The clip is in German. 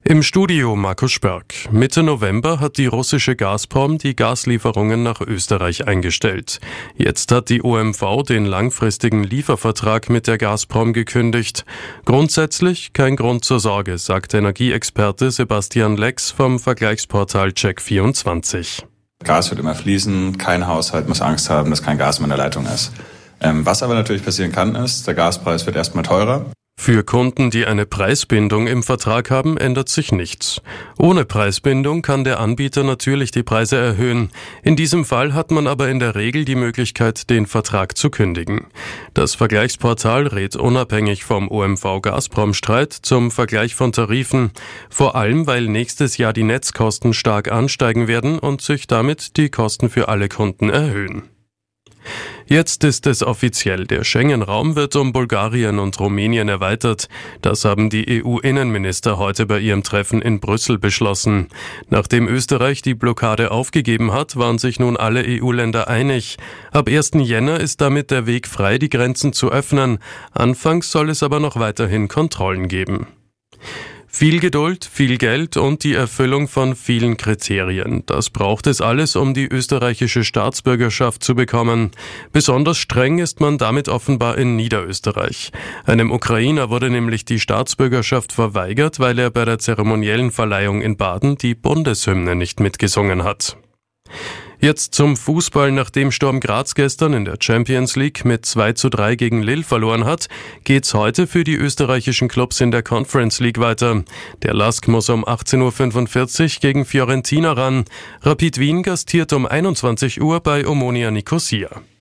Im Studio Markus Sperg. Mitte November hat die russische Gazprom die Gaslieferungen nach Österreich eingestellt. Jetzt hat die OMV den langfristigen Liefervertrag mit der Gazprom gekündigt. Grundsätzlich kein Grund zur Sorge, sagt Energieexperte Sebastian Lex vom Vergleichsportal Check24. Gas wird immer fließen, kein Haushalt muss Angst haben, dass kein Gas mehr in der Leitung ist. Was aber natürlich passieren kann, ist, der Gaspreis wird erstmal teurer. Für Kunden, die eine Preisbindung im Vertrag haben, ändert sich nichts. Ohne Preisbindung kann der Anbieter natürlich die Preise erhöhen. In diesem Fall hat man aber in der Regel die Möglichkeit, den Vertrag zu kündigen. Das Vergleichsportal rät unabhängig vom OMV-Gazprom-Streit zum Vergleich von Tarifen. Vor allem, weil nächstes Jahr die Netzkosten stark ansteigen werden und sich damit die Kosten für alle Kunden erhöhen. Jetzt ist es offiziell, der Schengen-Raum wird um Bulgarien und Rumänien erweitert. Das haben die EU-Innenminister heute bei ihrem Treffen in Brüssel beschlossen. Nachdem Österreich die Blockade aufgegeben hat, waren sich nun alle EU-Länder einig. Ab 1. Jänner ist damit der Weg frei, die Grenzen zu öffnen. Anfangs soll es aber noch weiterhin Kontrollen geben. Viel Geduld, viel Geld und die Erfüllung von vielen Kriterien. Das braucht es alles, um die österreichische Staatsbürgerschaft zu bekommen. Besonders streng ist man damit offenbar in Niederösterreich. Einem Ukrainer wurde nämlich die Staatsbürgerschaft verweigert, weil er bei der zeremoniellen Verleihung in Baden die Bundeshymne nicht mitgesungen hat. Jetzt zum Fußball. Nachdem Sturm Graz gestern in der Champions League mit 2:3 gegen Lille verloren hat, geht's heute für die österreichischen Clubs in der Conference League weiter. Der LASK muss um 18:45 Uhr gegen Fiorentina ran. Rapid Wien gastiert um 21 Uhr bei Omonia Nicosia.